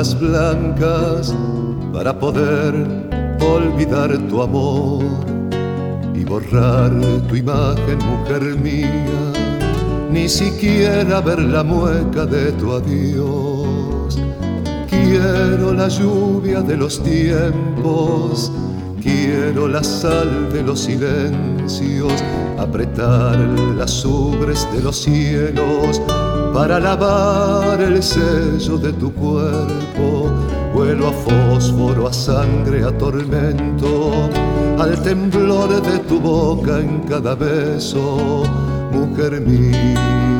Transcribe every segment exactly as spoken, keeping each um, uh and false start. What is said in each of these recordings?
sábanas blancas para poder olvidar tu amor y borrar tu imagen, mujer mía, ni siquiera ver la mueca de tu adiós. Quiero la lluvia de los tiempos, quiero la sal de los silencios, apretar las ubres de los cielos para lavar el sello de tu cuerpo. Huelo a fósforo, a sangre, a tormento, al temblor de tu boca en cada beso, mujer mía,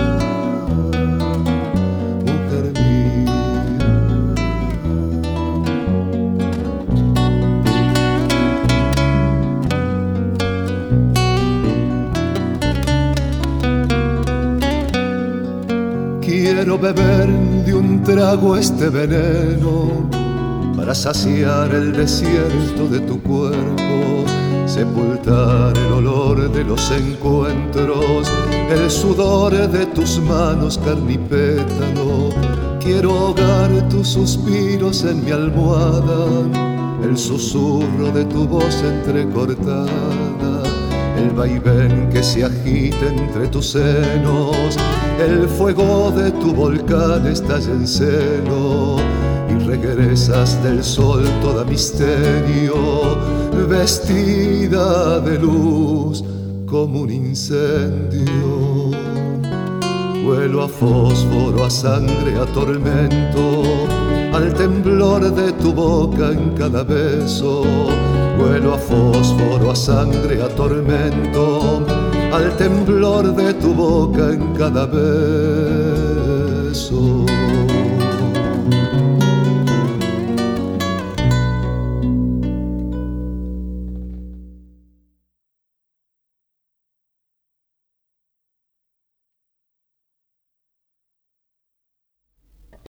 mujer mía. Quiero beber de un trago este veneno para saciar el desierto de tu cuerpo, sepultar el olor de los encuentros, el sudor de tus manos, carne y pétalo. Quiero ahogar tus suspiros en mi almohada, el susurro de tu voz entrecortada, el vaivén que se agita entre tus senos, el fuego de tu volcán estalla en celo y regresas del sol toda misterio, vestida de luz como un incendio. Huelo a fósforo, a sangre, a tormento, al temblor de tu boca en cada beso. Huelo a fósforo, a sangre, a tormento, al temblor de tu boca en cada beso.